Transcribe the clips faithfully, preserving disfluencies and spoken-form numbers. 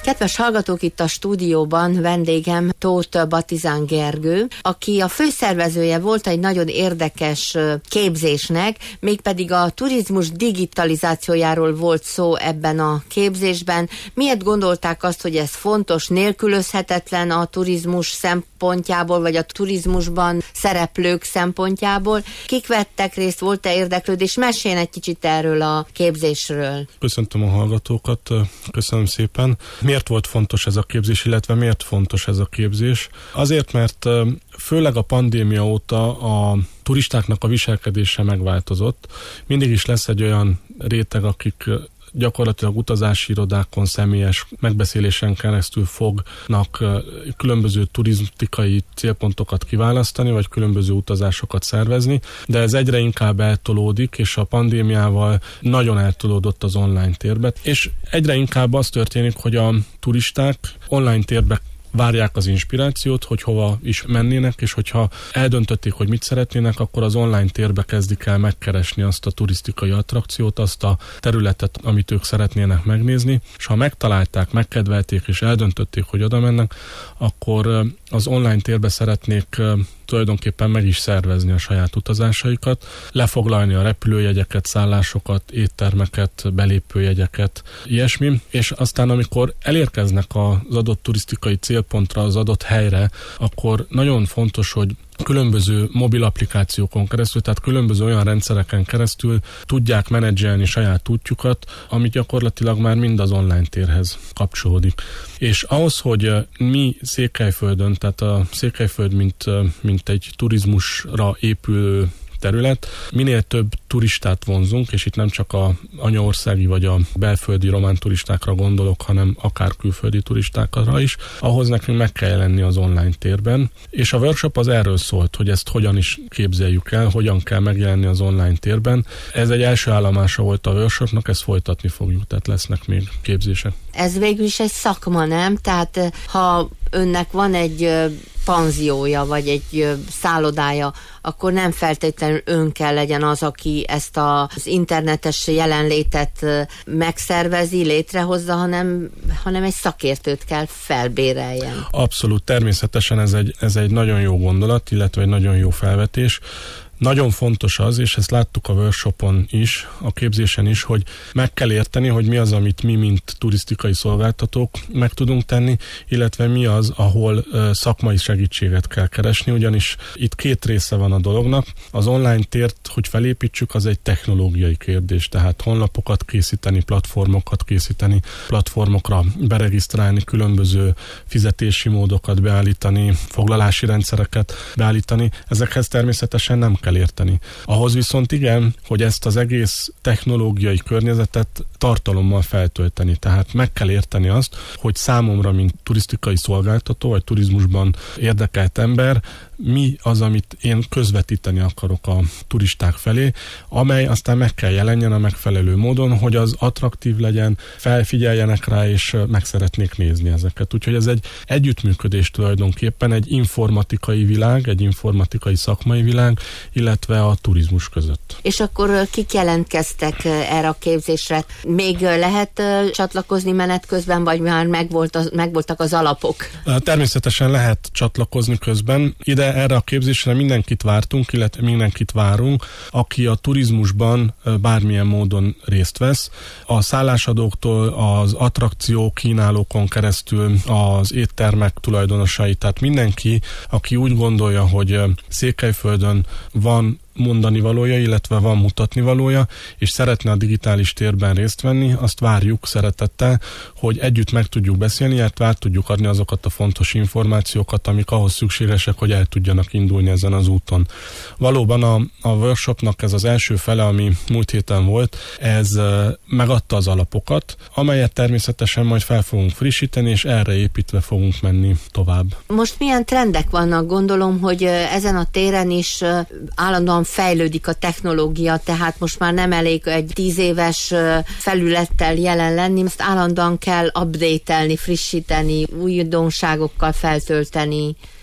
Kedves hallgatók, itt a stúdióban vendégem Tóth Batizán Gergő, aki a főszervezője volt egy nagyon érdekes képzésnek, mégpedig a turizmus digitalizációjáról volt szó ebben a képzésben. Miért gondolták azt, hogy ez fontos, nélkülözhetetlen a turizmus szempontjából, vagy a turizmusban szereplők szempontjából? Kik vettek részt, volt-e érdeklődés? Meséljen egy kicsit erről a képzésről. Köszöntöm a hallgatókat, köszönöm szépen. Miért volt fontos ez a képzés, illetve miért fontos ez a képzés? Azért, mert főleg a pandémia óta a turistáknak a viselkedése megváltozott. Mindig is lesz egy olyan réteg, akik gyakorlatilag utazási irodákon, személyes megbeszélésen keresztül fognak különböző turisztikai célpontokat kiválasztani, vagy különböző utazásokat szervezni, de ez egyre inkább eltolódik, és a pandémiával nagyon eltolódott az online térbe, és egyre inkább az történik, hogy a turisták online térbe várják az inspirációt, hogy hova is mennének, és hogyha eldöntötték, hogy mit szeretnének, akkor az online térbe kezdik el megkeresni azt a turisztikai attrakciót, azt a területet, amit ők szeretnének megnézni, és ha megtalálták, megkedvelték és eldöntötték, hogy oda mennek, akkor az online térbe szeretnék tulajdonképpen meg is szervezni a saját utazásaikat, lefoglalni a repülőjegyeket, szállásokat, éttermeket, belépőjegyeket, ilyesmi, és aztán amikor elérkeznek az adott turisztikai célpontra, az adott helyre, akkor nagyon fontos, hogy különböző mobil applikációkon keresztül, tehát különböző olyan rendszereken keresztül tudják menedzselni saját útjukat, ami gyakorlatilag már mind az online térhez kapcsolódik. És ahhoz, hogy mi Székelyföldön, tehát a Székelyföld, mint, mint egy turizmusra épülő terület, minél több turistát vonzunk, és itt nem csak a anyaországi vagy a belföldi román turistákra gondolok, hanem akár külföldi turistákra is, ahhoz nekünk meg kell jelenni az online térben. És a workshop az erről szólt, hogy ezt hogyan is képzeljük el, hogyan kell megjelenni az online térben. Ez egy első állomása volt a workshopnak, ezt folytatni fogjuk, tehát lesznek még képzések. Ez végül is egy szakma, nem? Tehát ha önnek van egy panziója, vagy egy szállodája, akkor nem feltétlenül ön kell legyen az, aki ezt az internetes jelenlétet megszervezi, létrehozza, hanem, hanem egy szakértőt kell felbéreljen. Abszolút, természetesen ez egy, ez egy nagyon jó gondolat, illetve egy nagyon jó felvetés. Nagyon fontos az, és ezt láttuk a workshopon is, a képzésen is, hogy meg kell érteni, hogy mi az, amit mi, mint turisztikai szolgáltatók meg tudunk tenni, illetve mi az, ahol uh, szakmai segítséget kell keresni, ugyanis itt két része van a dolognak. Az online tért, hogy felépítsük, az egy technológiai kérdés, tehát honlapokat készíteni, platformokat készíteni, platformokra beregisztrálni, különböző fizetési módokat beállítani, foglalási rendszereket beállítani. Ezekhez természetesen nem kell érteni. Ahhoz viszont igen, hogy ezt az egész technológiai környezetet tartalommal feltölteni. Tehát meg kell érteni azt, hogy számomra, mint turisztikai szolgáltató, vagy turizmusban érdekelt ember, mi az, amit én közvetíteni akarok a turisták felé, amely aztán meg kell jelenjen a megfelelő módon, hogy az attraktív legyen, felfigyeljenek rá, és meg szeretnék nézni ezeket. Úgyhogy ez egy együttműködés tulajdonképpen, egy informatikai világ, egy informatikai szakmai világ, illetve a turizmus között. És akkor kik jelentkeztek erre a képzésre? Még lehet csatlakozni menet közben, vagy már megvolt az, megvoltak az alapok? Természetesen lehet csatlakozni közben. Ide erre a képzésre mindenkit vártunk, illetve mindenkit várunk, aki a turizmusban bármilyen módon részt vesz. A szállásadóktól az attrakció kínálókon keresztül az éttermek tulajdonosai, tehát mindenki, aki úgy gondolja, hogy Székelyföldön van mondani valója, illetve van mutatni valója, és szeretne a digitális térben részt venni, azt várjuk szeretettel, hogy együtt meg tudjuk beszélni, illetve át tudjuk adni azokat a fontos információkat, amik ahhoz szükségesek, hogy el tudjanak indulni ezen az úton. Valóban a, a workshopnak ez az első fele, ami múlt héten volt, ez megadta az alapokat, amelyet természetesen majd fel fogunk frissíteni, és erre építve fogunk menni tovább. Most milyen trendek vannak? Gondolom, hogy ezen a téren is állandóan fejlődik a technológia, tehát most már nem elég egy tíz éves felülettel jelen lenni, ezt állandóan kell update-elni, frissíteni, újdonságokkal feltölteni.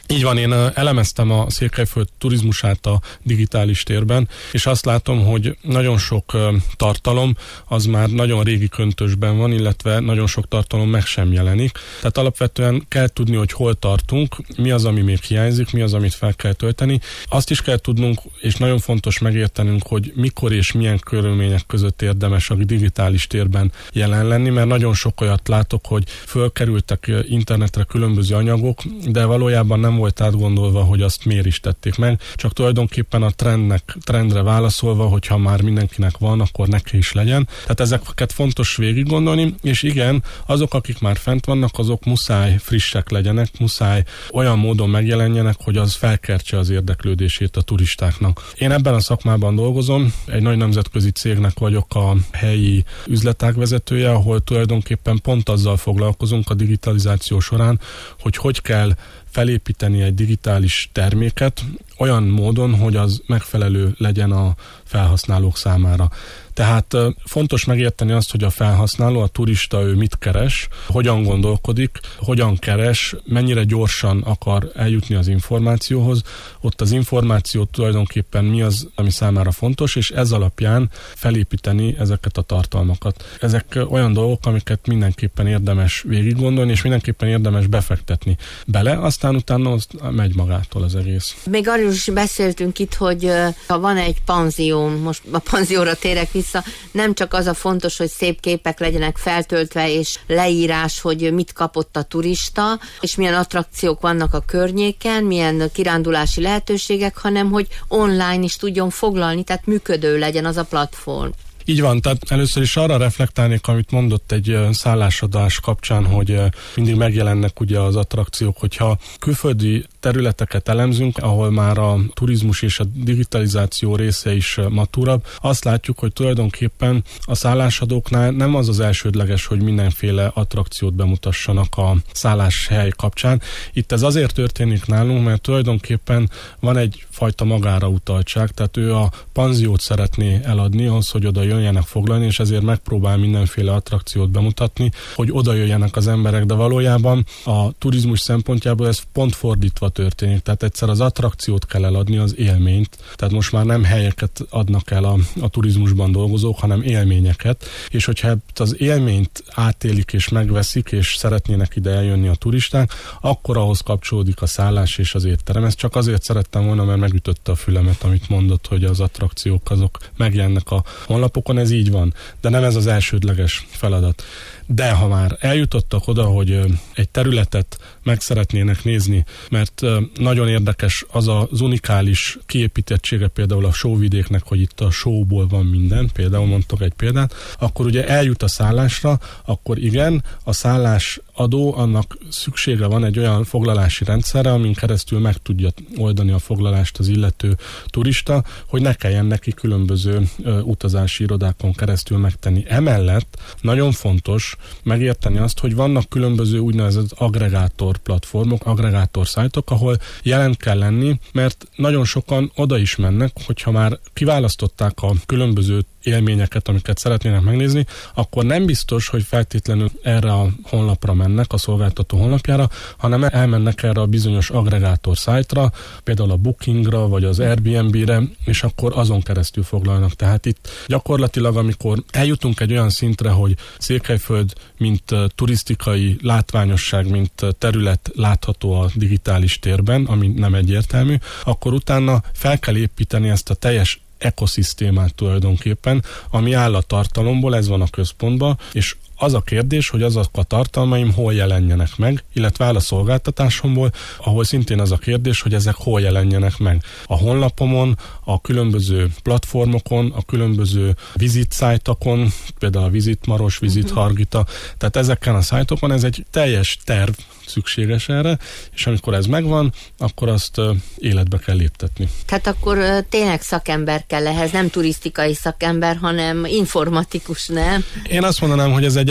Így van, én elemeztem a Székelyföld turizmusát a digitális térben, és azt látom, hogy nagyon sok tartalom az már nagyon régi köntösben van, illetve nagyon sok tartalom meg sem jelenik. Tehát alapvetően kell tudni, hogy hol tartunk, mi az, ami még hiányzik, mi az, amit fel kell tölteni. Azt is kell tudnunk, és nagyon fontos megértenünk, hogy mikor és milyen körülmények között érdemes a digitális térben jelen lenni, mert nagyon sok olyat látok, hogy fölkerültek internetre különböző anyagok, de valójában nem volt átgondolva, hogy azt miért is tették meg, csak tulajdonképpen a trendnek, trendre válaszolva, hogyha már mindenkinek van, akkor neki is legyen. Tehát ezeket fontos végig gondolni, és igen, azok, akik már fent vannak, azok muszáj frissek legyenek, muszáj olyan módon megjelenjenek, hogy az felkeltse az érdeklődését a turistáknak. Én ebben a szakmában dolgozom, egy nagy nemzetközi cégnek vagyok a helyi üzletág vezetője, ahol tulajdonképpen pont azzal foglalkozunk a digitalizáció során, hogy hogy kell felépíteni egy digitális terméket olyan módon, hogy az megfelelő legyen a felhasználók számára. Tehát fontos megérteni azt, hogy a felhasználó, a turista, ő mit keres, hogyan gondolkodik, hogyan keres, mennyire gyorsan akar eljutni az információhoz. Ott az információ tulajdonképpen mi az, ami számára fontos, és ez alapján felépíteni ezeket a tartalmakat. Ezek olyan dolgok, amiket mindenképpen érdemes végig gondolni, és mindenképpen érdemes befektetni bele, aztán utána az megy magától az egész. Még arról is beszéltünk itt, hogy ha van egy panzió, most a panzióra térek vissza, nem csak az a fontos, hogy szép képek legyenek feltöltve, és leírás, hogy mit kapott a turista, és milyen attrakciók vannak a környéken, milyen kirándulási lehetőségek, hanem hogy online is tudjon foglalni, tehát működő legyen az a platform. Így van, tehát először is arra reflektálnék, amit mondott egy szállásadás kapcsán, hogy mindig megjelennek ugye az attrakciók, hogyha külföldi területeket elemzünk, ahol már a turizmus és a digitalizáció része is matúrabb, azt látjuk, hogy tulajdonképpen a szállásadóknál nem az az elsődleges, hogy mindenféle attrakciót bemutassanak a szálláshely kapcsán. Itt ez azért történik nálunk, mert tulajdonképpen van egyfajta magára utaltság, tehát ő a panziót szeretné eladni ahhoz, hogy oda jöjjenek foglalni, és ezért megpróbál mindenféle attrakciót bemutatni, hogy oda jöjjenek az emberek, de valójában a turizmus szempontjából ez pont fordítva történik. Tehát egyszer az attrakciót kell eladni, az élményt. Tehát most már nem helyeket adnak el a, a turizmusban dolgozók, hanem élményeket, és hogyha az élményt átélik és megveszik, és szeretnének ide eljönni a turisták, akkor ahhoz kapcsolódik a szállás és az étterem. Ezt csak azért szerettem volna, mert megütötte a fülemet, amit mondott, hogy az attrakciók azok megjelennek a honlapokon, ez így van, de nem ez az elsődleges feladat. De ha már eljutottak oda, hogy egy területet meg szeretnének nézni, mert nagyon érdekes az az unikális kiépítettsége például a sóvidéknek, hogy itt a sóból van minden, például mondtok egy példát, akkor ugye eljut a szállásra, akkor igen, a szállás adó, annak szüksége van egy olyan foglalási rendszerre, amin keresztül meg tudja oldani a foglalást az illető turista, hogy ne kelljen neki különböző ö, utazási irodákon keresztül megtenni. Emellett nagyon fontos megérteni azt, hogy vannak különböző úgynevezett agregátor platformok, agregátor szájtok, ahol jelen kell lenni, mert nagyon sokan oda is mennek, hogyha már kiválasztották a különböző élményeket, amiket szeretnének megnézni, akkor nem biztos, hogy feltétlenül erre a honlapra mennek, a szolgáltató honlapjára, hanem elmennek erre a bizonyos agregátor szájtra, például a Bookingra, vagy az Airbnb-re, és akkor azon keresztül foglalnak. Tehát itt gyakorlatilag, amikor eljutunk egy olyan szintre, hogy Székelyföld, mint turisztikai látványosság, mint terület látható a digitális térben, ami nem egyértelmű, akkor utána fel kell építeni ezt a teljes ekoszisztémát tulajdonképpen, ami áll a tartalomból, ez van a központban, és az a kérdés, hogy azok a tartalmaim hol jelenjenek meg, illetve áll a szolgáltatásomból, ahol szintén az a kérdés, hogy ezek hol jelenjenek meg. A honlapomon, a különböző platformokon, a különböző visit szájtokon, például a Visit Maros, Visit Hargita, tehát ezeken a szájtokon ez egy teljes terv szükséges erre, és amikor ez megvan, akkor azt uh, életbe kell léptetni. Tehát akkor uh, tényleg szakember kell ehhez, nem turisztikai szakember, hanem informatikus, nem? Én azt mondanám, hogy ez egy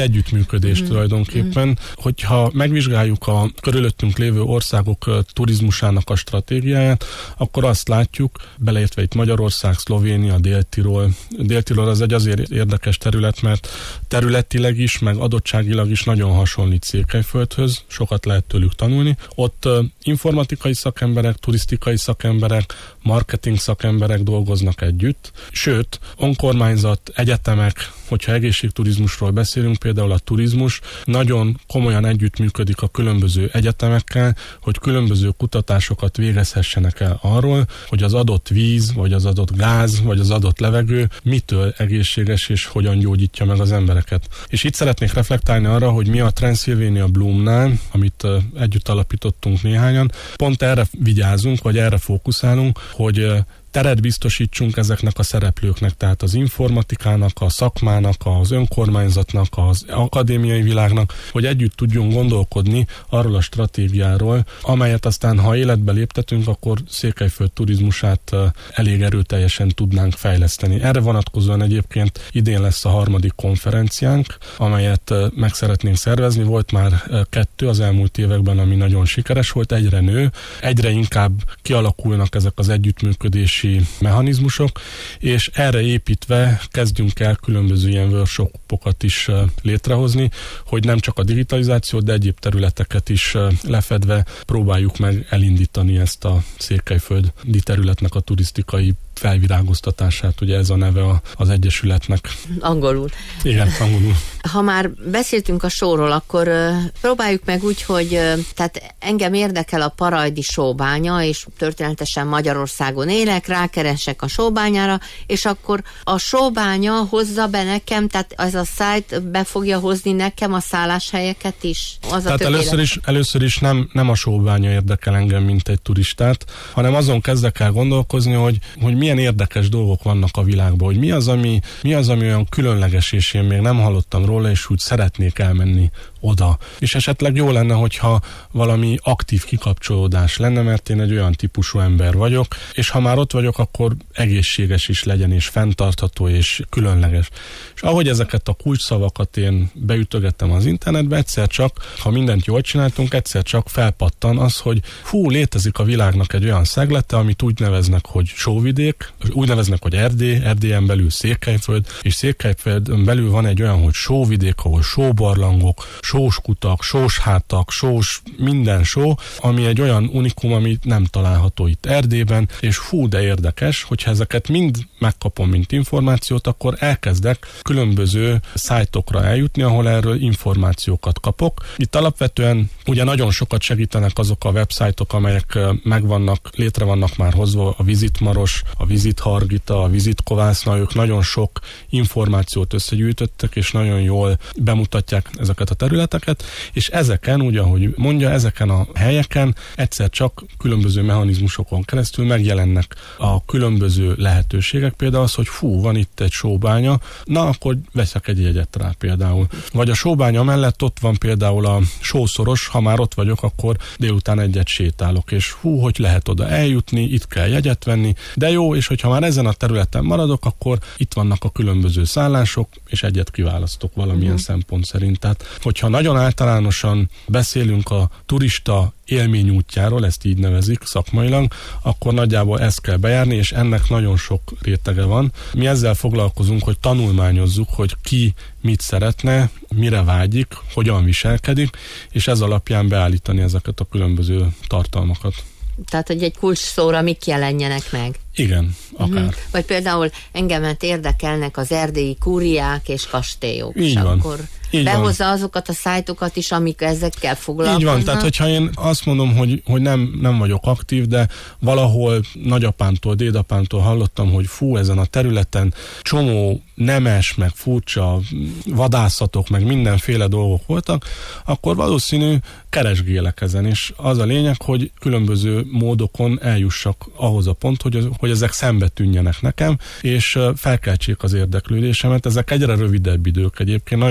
együttműködés mm. tulajdonképpen. Mm. Hogyha megvizsgáljuk a körülöttünk lévő országok turizmusának a stratégiáját, akkor azt látjuk, beleértve itt Magyarország, Szlovénia, Dél-Tirol. Dél-Tirol az egy azért érdekes terület, mert területileg is, meg adottságilag is nagyon hasonlít Székelyföldhöz, sokat lehet tőlük tanulni. Ott informatikai szakemberek, turisztikai szakemberek, marketing szakemberek dolgoznak együtt, sőt, önkormányzat, egyetemek, hogyha egészségturizmusról beszélünk, például a turizmus nagyon komolyan együttműködik a különböző egyetemekkel, hogy különböző kutatásokat végezhessenek el arról, hogy az adott víz, vagy az adott gáz, vagy az adott levegő mitől egészséges és hogyan gyógyítja meg az embereket. És itt szeretnék reflektálni arra, hogy mi a Transylvania Bloomnál, amit együtt alapítottunk néhányan, pont erre vigyázunk, vagy erre fókuszálunk, hogy teret biztosítsunk ezeknek a szereplőknek, tehát az informatikának, a szakmának, az önkormányzatnak, az akadémiai világnak, hogy együtt tudjunk gondolkodni arról a stratégiáról, amelyet aztán, ha életbe léptetünk, akkor Székelyföld turizmusát elég erőteljesen tudnánk fejleszteni. Erre vonatkozóan egyébként idén lesz a harmadik konferenciánk, amelyet meg szeretnénk szervezni. Volt már kettő az elmúlt években, ami nagyon sikeres volt, egyre nő, egyre inkább kialakulnak ezek az együttműködési mechanizmusok, és erre építve kezdjünk el különböző ilyen workshopokat is létrehozni, hogy nem csak a digitalizációt, de egyéb területeket is lefedve próbáljuk meg elindítani ezt a székelyföldi területnek a turisztikai felvirágoztatását, ugye ez a neve az egyesületnek. Angolul. Igen, angolul. Ha már beszéltünk a showról, akkor uh, próbáljuk meg úgy, hogy uh, tehát engem érdekel a parajdi sóbánya, és történetesen Magyarországon élek, rákeresek a sóbányára, és akkor a sóbánya hozza be nekem, tehát ez a szájt be fogja hozni nekem a szálláshelyeket is? Az tehát a először is, először is nem, nem a sóbánya érdekel engem, mint egy turistát, hanem azon kezdek el gondolkozni, hogy, hogy milyen érdekes dolgok vannak a világban, hogy mi az, ami, mi az, ami olyan különleges, és én még nem hallottam róla, és úgy szeretnék elmenni oda. És esetleg jó lenne, hogyha valami aktív kikapcsolódás lenne, mert én egy olyan típusú ember vagyok, és ha már ott vagyok, akkor egészséges is legyen, és fenntartható, és különleges. És ahogy ezeket a kulcsszavakat én beütögettem az internetbe, egyszer csak, ha mindent jól csináltunk, egyszer csak felpattan az, hogy hú, létezik a világnak egy olyan szeglete, amit úgy neveznek, hogy sóvidék, úgy neveznek, hogy Erdély, Erdélyen belül Székelyföld, és Székelyföldön belül van egy olyan, hogy sóvidék, ahol sóbarlangok, sós kutak, sós hátak, sós minden só, ami egy olyan unikum, amit nem található itt Erdélyben, és hú, de érdekes, hogyha ezeket mind megkapom, mint információt, akkor elkezdek különböző szájtokra eljutni, ahol erről információkat kapok. Itt alapvetően ugye nagyon sokat segítenek azok a websájtok, amelyek megvannak, létre vannak már hozva, a Visit Maros, a Visit Hargita, a Visit Kovászna, ők nagyon sok információt összegyűjtöttek, és nagyon jól bemutatják ezeket a területeket, és ezeken, úgy ahogy mondja, ezeken a helyeken egyszer csak különböző mechanizmusokon keresztül megjelennek a különböző lehetőségek, például az, hogy fú, van itt egy sóbánya, na akkor veszek egy jegyet rá például. Vagy a sóbánya mellett ott van például a sószoros, ha már ott vagyok, akkor délután egyet sétálok, és hú, hogy lehet oda eljutni, itt kell jegyet venni, de jó, és hogyha már ezen a területen maradok, akkor itt vannak a különböző szállások, és egyet kiválasztok valamilyen uh-huh. szempont szerint. Tehát, hogyha nagyon általánosan beszélünk a turista élményútjáról, ezt így nevezik szakmailag, akkor nagyjából ezt kell bejárni, és ennek nagyon sok rétege van. Mi ezzel foglalkozunk, hogy tanulmányozzuk, hogy ki mit szeretne, mire vágyik, hogyan viselkedik, és ez alapján beállítani ezeket a különböző tartalmakat. Tehát, hogy egy kulcs szóra mik jelenjenek meg. Igen, akár. Uh-huh. Vagy például engemet érdekelnek az erdélyi kúriák és kastélyok. Így és van. Akkor így behozza van. Azokat a szájtokat is, amik ezekkel foglalkoznak. Így van, tehát hogyha én azt mondom, hogy, hogy nem, nem vagyok aktív, de valahol nagyapámtól, dédapámtól hallottam, hogy fú, ezen a területen csomó nemes, meg furcsa vadászatok, meg mindenféle dolgok voltak, akkor valószínű keresgélek ezen, és az a lényeg, hogy különböző módokon eljussak ahhoz a pont, hogy, hogy ezek szembe tűnjenek nekem, és felkeltsék az érdeklődésemet. Ezek egyre rövidebb idők egyébként. Nagyon fontos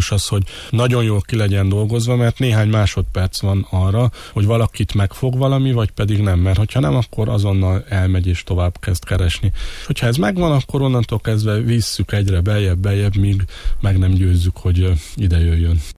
fontos az, hogy nagyon jól ki legyen dolgozva, mert néhány másodperc van arra, hogy valakit megfog valami, vagy pedig nem, mert hogyha nem, akkor azonnal elmegy és tovább kezd keresni. Hogyha ez megvan, akkor onnantól kezdve visszük egyre beljebb, beljebb, míg meg nem győzzük, hogy ide jöjjön.